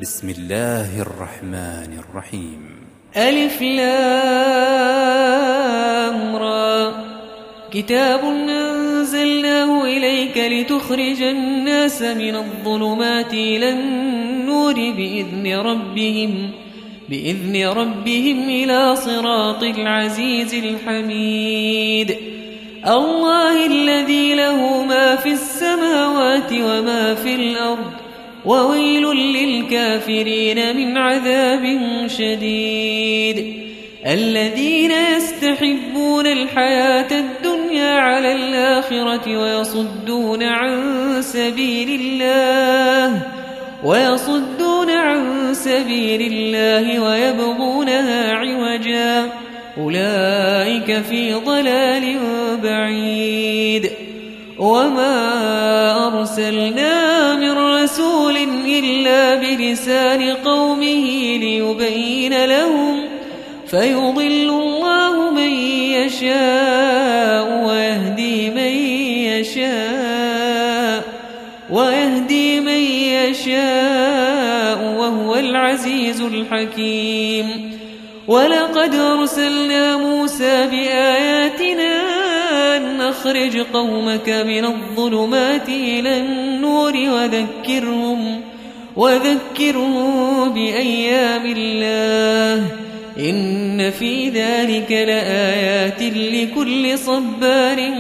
بسم الله الرحمن الرحيم. ألف لام را. كتاب أنزلناه إليك لتخرج الناس من الظلمات إلى النور بإذن ربهم إلى صراط العزيز الحميد. الله الذي له ما في السماوات وما في الأرض، وويل للكافرين من عذاب شديد. الذين يستحبون الحياة الدنيا على الآخرة ويصدون عن سبيل الله ويبغونها عوجا، أولئك في ضلال بعيد. وما أرسلنا من رسول إلا بلسان قومه ليبين لهم، فيضل الله من يشاء ويهدي من يشاء وهو العزيز الحكيم. ولقد أرسلنا موسى بآياتنا أن أخرج قومك من الظلمات إلى النور وذكرهم بأيام الله، إن في ذلك لآيات لكل صبار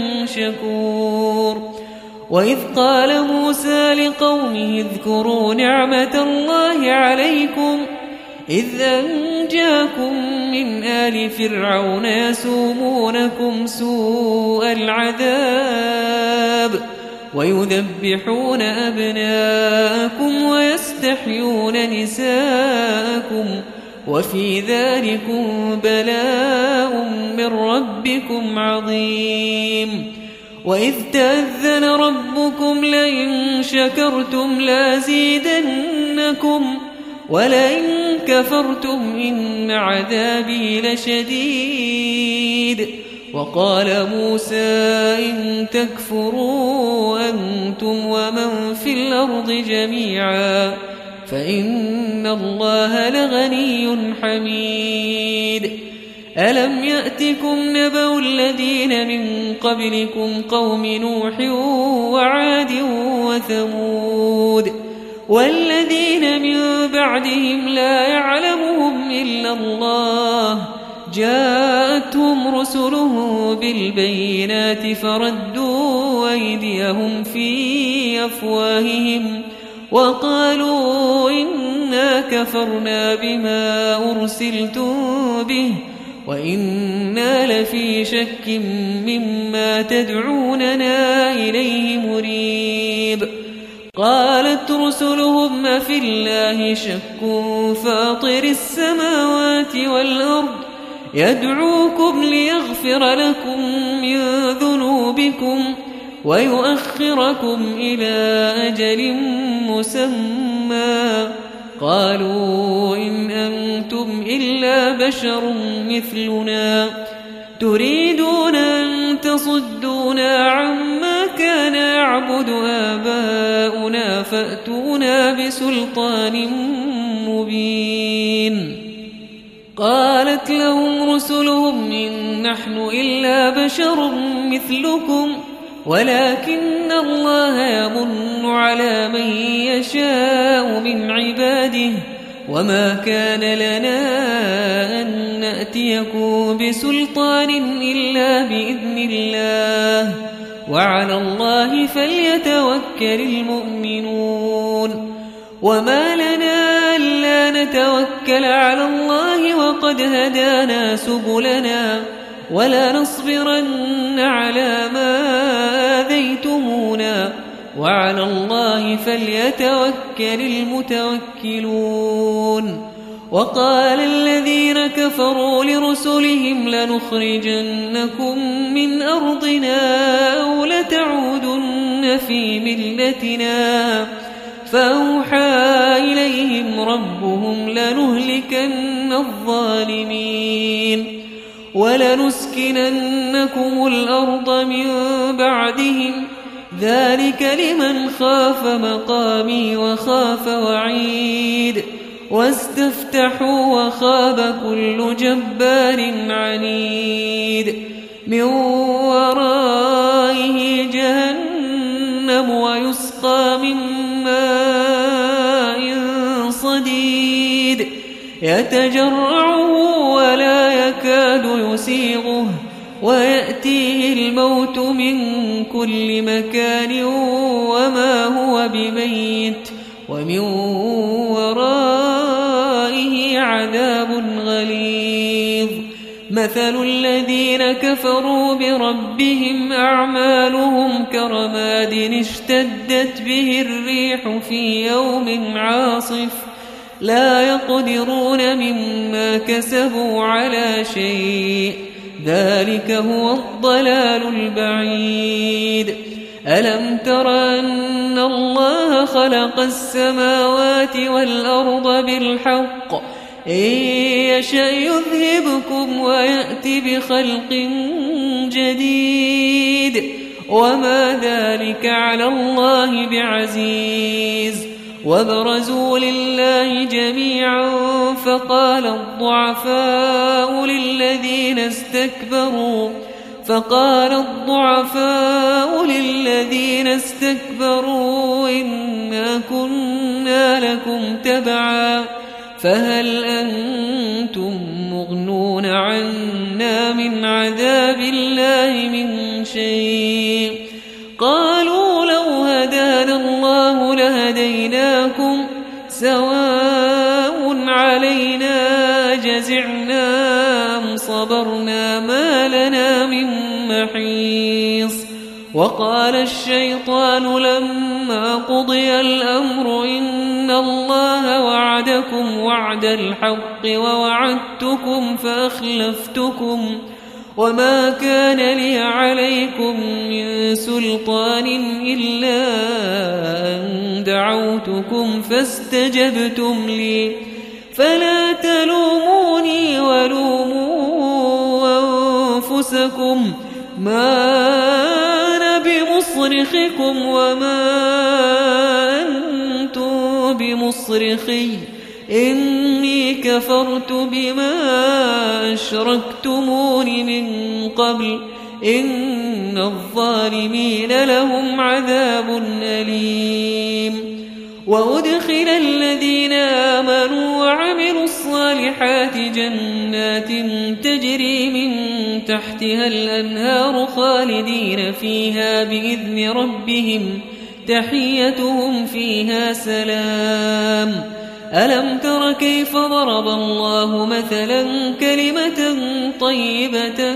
شكور. وإذ قال موسى لقومه اذكروا نعمة الله عليكم إذ أنجاكم من آل فرعون يسومونكم سوء العذاب ويذبحون أبناءكم ويستحيون نساءكم، وفي ذلكم بلاء من ربكم عظيم. وإذ تأذن ربكم لئن شكرتم لأزيدنكم ولئن كفرتم إن عذابي لشديد. وقال موسى إن تكفروا أنتم ومن في الأرض جميعا فإن الله لغني حميد. ألم يأتكم نبأ الذين من قبلكم قوم نوح وعاد وثمود والذين من بعدهم لا يعلمهم إلا الله، جاءتهم رسلهم بالبينات فردوا أيديهم في أفواههم وقالوا إنا كفرنا بما أرسلتم به وإنا لفي شك مما تدعوننا إليه مريب. قالت رسلهم أفي الله شك فاطر السماوات والأرض يدعوكم ليغفر لكم من ذنوبكم ويؤخركم إلى أجل مسمى. قالوا إن أنتم إلا بشر مثلنا تريدون أن تصدونا عما كان يعبد آباؤنا فأتونا بسلطان مبين. قالت لهم رسلهم إن نحن إلا بشر مثلكم ولكن الله يمن على من يشاء من عباده وما كان لنا أن نأتيكم بسلطان إلا بإذن الله وعلى الله فليتوكل المؤمنون. وما لنا ألا نتوكل على الله وقد هدانا سبلنا ولا نصبرن على ما آذيتمونا وعلى الله فليتوكل المتوكلون. وقال الذين كفروا لرسلهم لنخرجنكم من أرضنا أو لتعودن في ملتنا، فأوحى إليهم ربهم لنهلكن الظالمين ولنسكننكم الأرض من بعدهم ذلك لمن خاف مقامي وخاف وعيد واستفتحوا وخاب كل جبار عنيد من ورائه جهنم ويسقى من ماء صديد يتجرعه ولا يكاد يسيغه ويأتيه الموت من كل مكان وما هو بميت ومن ورائه عذاب غليظ مثل الذين كفروا بربهم أعمالهم كرماد اشتدت به الريح في يوم عاصف لا يقدرون مما كسبوا على شيء ذلك هو الضلال البعيد ألم تر أن الله خلق السماوات والأرض بالحق إن يشأ يذهبكم ويأتي بخلق جديد وما ذلك على الله بعزيز وبرزوا لله جميعا فقال الضعفاء للذين استكبروا إنا كنا لكم تبعا فهل أنتم مغنون عنا من عذاب الله من شيء قالوا لو هدانا الله لهديناكم سواء علينا جزعنا أم صبرنا ما لنا من محيص وقال الشيطان لما قضي الأمر إن الله وعدكم وعد الحق ووعدتكم فأخلفتكم وما كان لي عليكم من سلطان إلا أن دعوتكم فاستجبتم لي فلا تلوموني ولوموا أنفسكم ما أنا بمصرخكم وما أنتم بمصرخي إني كفرت بما أشركتمون من قبل إن الظالمين لهم عذاب أليم وأدخل الذين آمنوا وعملوا الصالحات جنات تجري من تحتها الأنهار خالدين فيها بإذن ربهم تحيتهم فيها سلام ألم تر كيف ضرب الله مثلا كلمة طيبة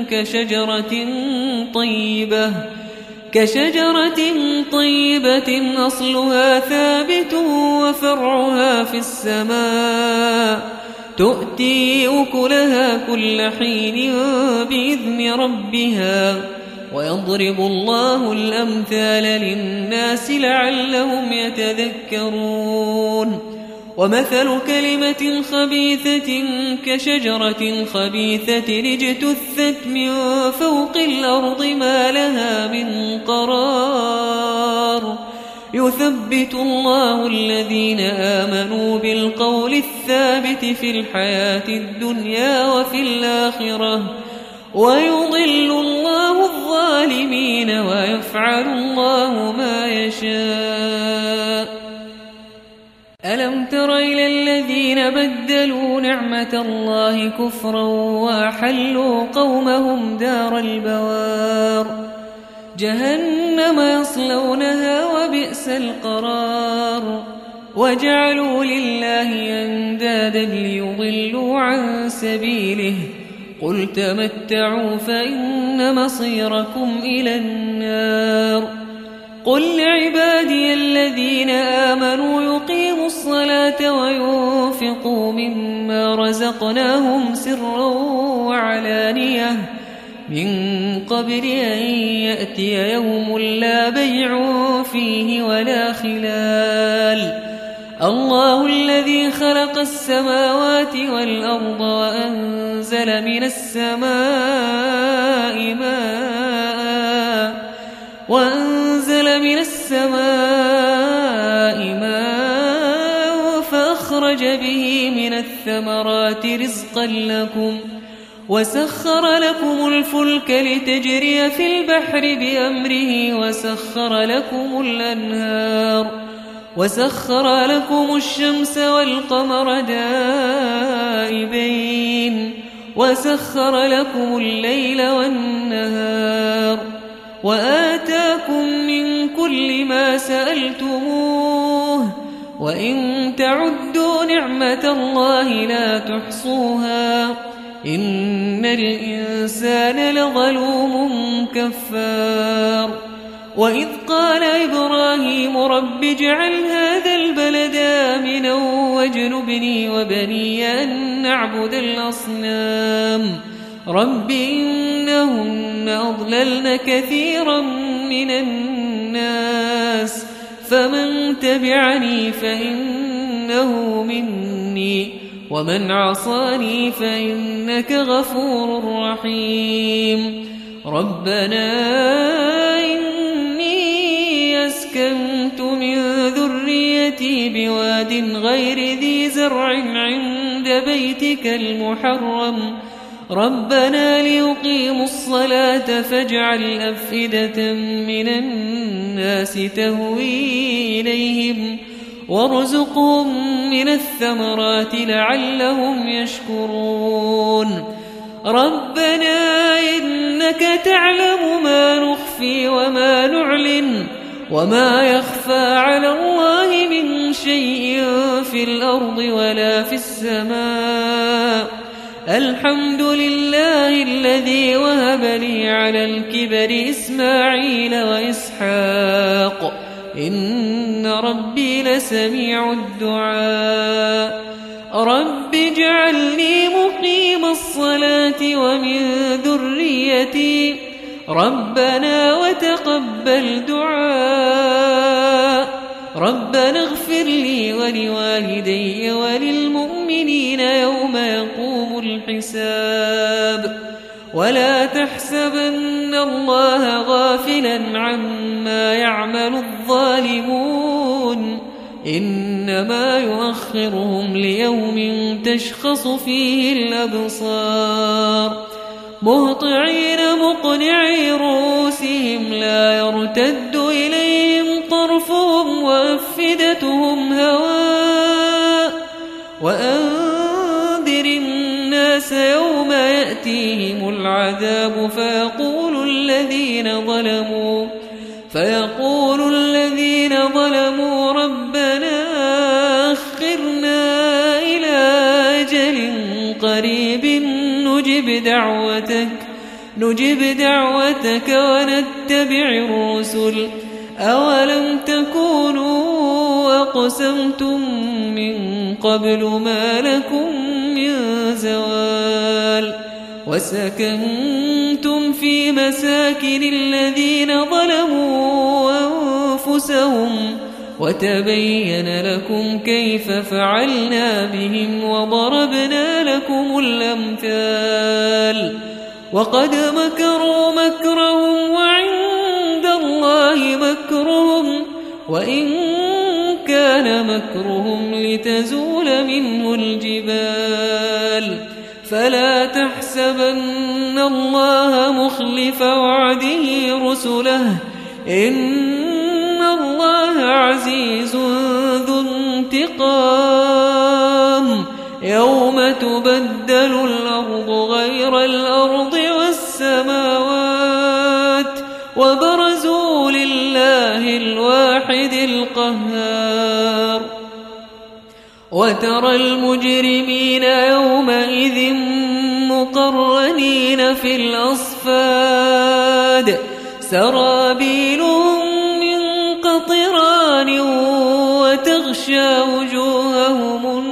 كشجرة طيبة أصلها ثابت وفرعها في السماء تؤتي أكلها كل حين بإذن ربها ويضرب الله الأمثال للناس لعلهم يتذكرون ومثل كلمة خبيثة كشجرة خبيثة اجتثت من فوق الأرض ما لها من قرار يثبت الله الذين آمنوا بالقول الثابت في الحياة الدنيا وفي الآخرة ويضل الله الظالمين ويفعل الله ما يشاء ألم تر إلى الذين بدلوا نعمة الله كفرا وأحلوا قومهم دار البوار جهنم يصلونها وبئس القرار وجعلوا لله أندادا ليضلوا عن سبيله قل تمتعوا فإن مصيركم إلى النار قل لعبادي الذين آمنوا يقيموا الصلاة وينفقوا مما رزقناهم سرا وعلانية من قبل أن يأتي يوم لا بيع فيه ولا خلال الله الذي خلق السماوات والأرض وأنزل من السماء ماء وأنزل من السماء ماء فأخرج به من الثمرات رزقا لكم وسخر لكم الفلك لتجري في البحر بأمره وسخر لكم الشمس والقمر دائبين وسخر لكم الليل والنهار وآتاكم من كل ما سألتموه وإن تعدوا نعمة الله لا تحصوها إن الإنسان لظلوم كفار وإذ قال إبراهيم رب اجعل هذا البلد آمنا واجنبني وبني أن نعبد الأصنام رب إنهن أضللن كثيرا من الناس فمن تبعني فإنه مني ومن عصاني فإنك غفور رحيم ربنا إني أسكنت من ذريتي بواد غير ذي زرع عند بيتك المحرم ربنا ليقيموا الصلاة فاجعل أفئدة من الناس تهوي إليهم وارزقهم من الثمرات لعلهم يشكرون ربنا إنك تعلم ما نخفي وما نعلن وما يخفى على الله من شيء في الأرض ولا في السماء الحمد لله الذي وهب لي على الكبر إسماعيل وإسحاق إن ربي لسميع الدعاء رب اجعلني مقيم الصلاة ومن ذريتي ربنا وتقبل دعاء ربنا اغفر لي ولوالدي وللمؤمنين يوم يقوم الحساب ولا تحسبن الله غافلا عما يعمل الظالمون إنما يؤخرهم ليوم تشخص فيه الأبصار مهطعين مقنعي رؤوسهم لا يرتد إليهم طرفهم وأفئدتهم هواء وأنذر الناس يوم يأتيهم العذاب فيقول الذين ظلموا ربنا أخرنا إلى أجل قريب نجب دعوتك ونتبع الرسل أولم تكونوا أقسمتم من قبل ما لكم من زوال وسكنتم في مساكن الذين ظلموا أنفسهم وتبين لكم كيف فعلنا بهم وضربنا لكم الأمثال وقد مكروا مكرهم وعند الله مكرهم وإن كان مكرهم لتزول منه الجبال فلا تحسبن الله مخلف وعده رسله إن الله عزيز ذو انتقام يوم تبدل الأرض غير الأرض والسماوات وبرزوا لله الواحد القهار وترى المجرمين يومئذ مقرنين في الأصفاد سرابيلهم من قطران وتغشى وجوههم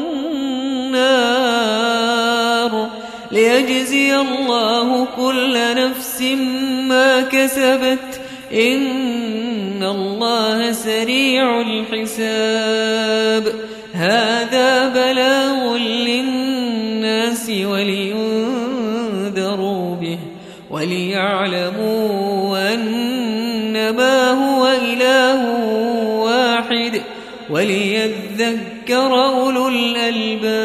النار ليجزي الله كل نفس ما كسبت إن الله سريع الحساب هذا بلاغ للناس ولينذروا به وليعلموا أنما وليذكر أولو الألباب.